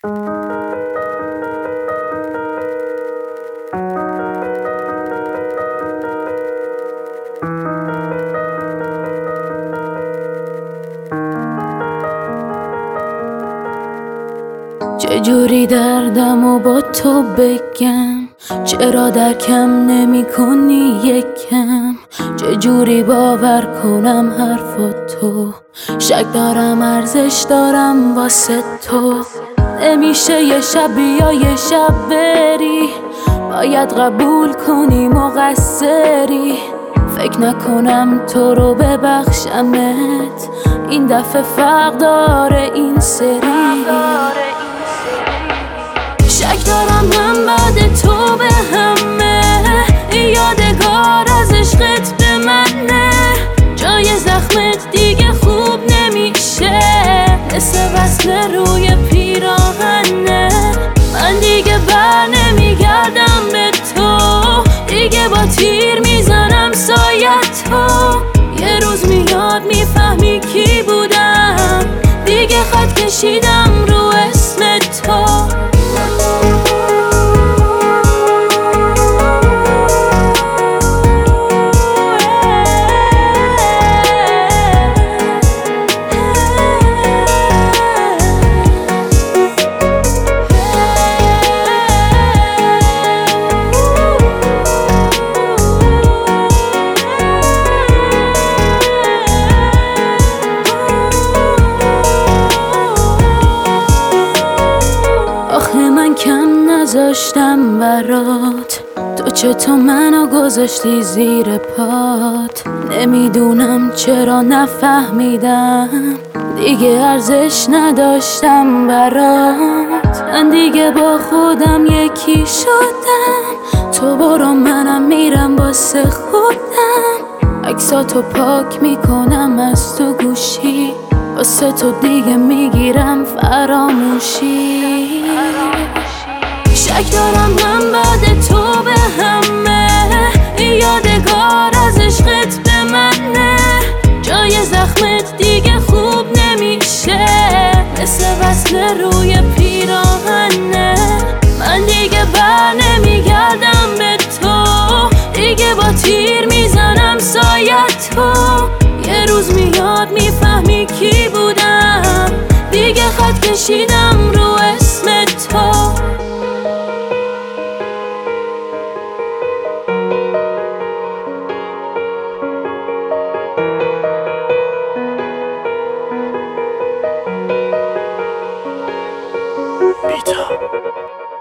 چجوری دردمو با تو بگم؟ چرا درکم نمی کنی یکم؟ چجوری باور کنم حرفاتو؟ شک دارم ارزش دارم واسه تو. نمیشه یه شب بیا یه شب بری، باید قبول کنی مقصری. فکر نکنم تو رو ببخشمت، این دفعه فرق داره این سری. شک دارم من بعد تو به همه، یادگار از عشقت به منه. جای زخمت دیگه خوب نمیشه، مثل وصل روی پیراهنه. من دیگه بر نمیگردم به تو، دیگه با تیر میزنم سایتو. یه روز میاد میفهمی کی بودم، دیگه خط کشیدم رو اسم تو. آخه من کم نذاشتم برات، تو چطور منو گذاشتی زیر پات؟ نمیدونم چرا نفهمیدم، دیگه ارزش نداشتم برات. من دیگه با خودم یکی شدم، تو برو منم میرم واسه خودم. عکساتو پاک میکنم از تو گوشی، واسه تو دیگه میگیرم فراموشی. شک دارم من بعد تو به همه، یادگار از عشقت به منه. جای زخمت دیگه خوب نمیشه، مثل وصل روی پیراهنه. من دیگه بر نمیگردم به تو، دیگه با تیر میزنم سایتو. یه روز میاد میفهمی کی بودم، دیگه خط کشیدم رو اسم تو. بیتا